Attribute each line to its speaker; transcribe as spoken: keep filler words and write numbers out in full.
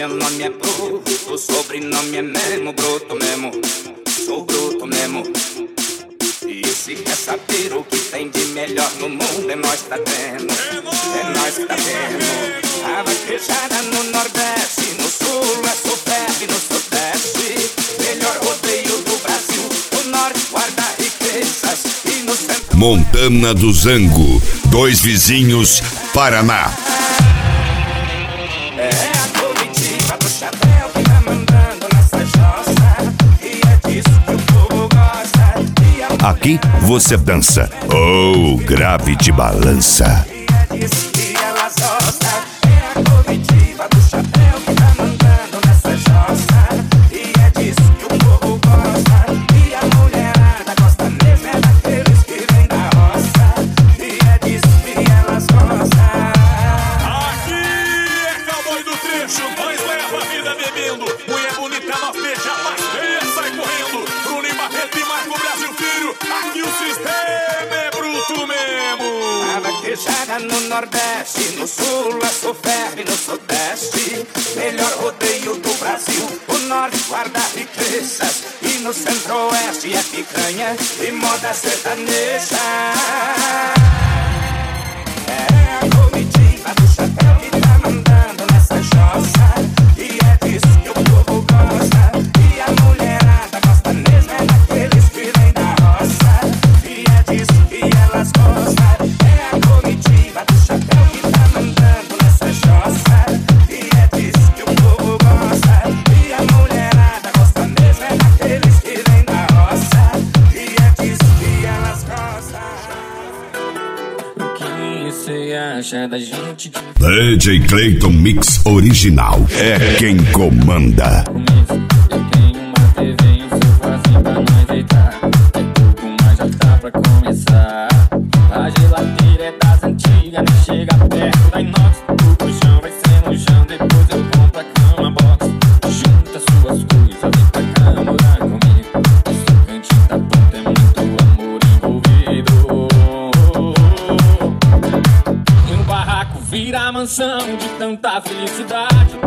Speaker 1: meu nome é Bruto, o sobrenome é mesmo Bruto mesmo. Sou bruto mesmo. E se quer saber o que tem de melhor no mundo, é nós que tá tendo. É nós que tá tendo. A vaquejada no Nordeste, no Sul é Superb, no Sudeste. Melhor rodeio do Brasil, o Norte guarda riquezas e no centro.
Speaker 2: Montana do Zango, dois vizinhos, Paraná.
Speaker 1: É a comitiva do chapéu que tá mandando nessa jossa. E é disso que o povo gosta.
Speaker 2: Aqui você dança, ou oh, grave de balança.
Speaker 1: E é disso que elas gostam. É a comitiva do chapéu que tá mandando nessa jossa. E é disso que o povo gosta. E a mulherada gosta mesmo é daqueles que vem da roça. E é disso que elas gostam.
Speaker 3: Aqui é cowboy do trecho, nós leva a vida bebendo. Mulher bonita, nós deixa mais feia, sai correndo. Bruno e Barreto e Marco Brasil Filho, aqui o sistema é bruto mesmo.
Speaker 1: A vaquejada no Nordeste, no Sul é Superb, no Sudeste. Melhor rodeio do Brasil, o Norte guarda riquezas. E no Centro-Oeste é picanha e moda sertaneja. É a comitiva do chapéu que tá mandando nessa jossa. E é disso que o povo gosta. E a mulherada gosta mesmo é daqueles que vem da roça. E é disso que elas gostam. É a comitiva do chapéu que tá mandando nessa jossa. E é disso que o povo gosta. E a mulherada gosta mesmo é daqueles que vem da roça. E é disso que elas gostam.
Speaker 4: O que você acha da gente?
Speaker 2: D J Clayton Mix Original é quem comanda.
Speaker 4: Eu tenho uma T V e um sofazinho pra nós deitar. É pouco, mas já tá pra começar. A geladeira é das antigas, nem chega perto da inox. O colchão vai ser no chão, depois eu compro a cama box. Junta suas coisas, vem pra cá morar comigo. Esse cantinho tá pronto, é muito amor envolvido. E o barraco vira mansão de tanta felicidade.